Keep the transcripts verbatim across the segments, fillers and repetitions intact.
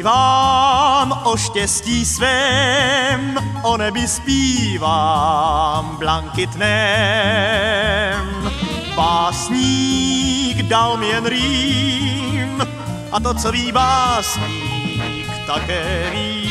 Zpívám o štěstí svém, o nebi zpívám blankitném. Básník dal mi jen rým, a to, co ví básník, také ví.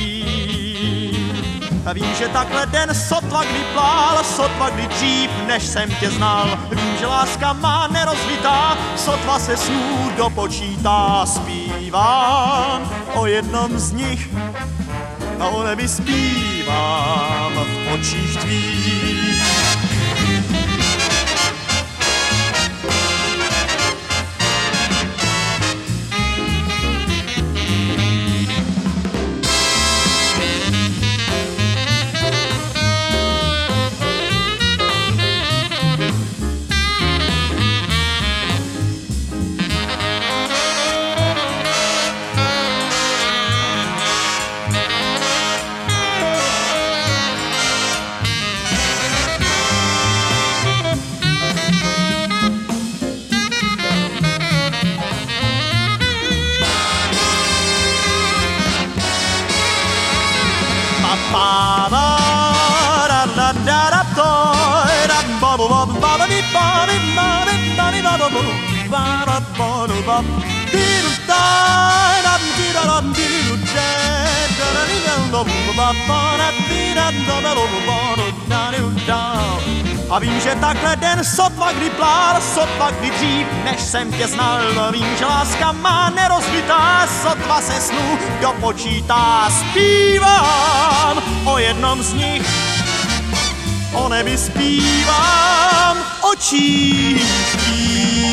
A vím, že takhle den sotva kdy plál, sotva kdy dřív, než jsem tě znal. Vím, že láska má nerozvitá, sotva se snů dopočítá. Zpívám o jednom z nich a o nebi zpívám v očích tvých. A vím, že takhle den sotva kdy plál, sotva kdy dřív, než jsem tě znal. Vím, že láska má nerozbitá, sotva se snů dopočítá. Zpívám o jednom z nich, o nebi zpívám očích tvých.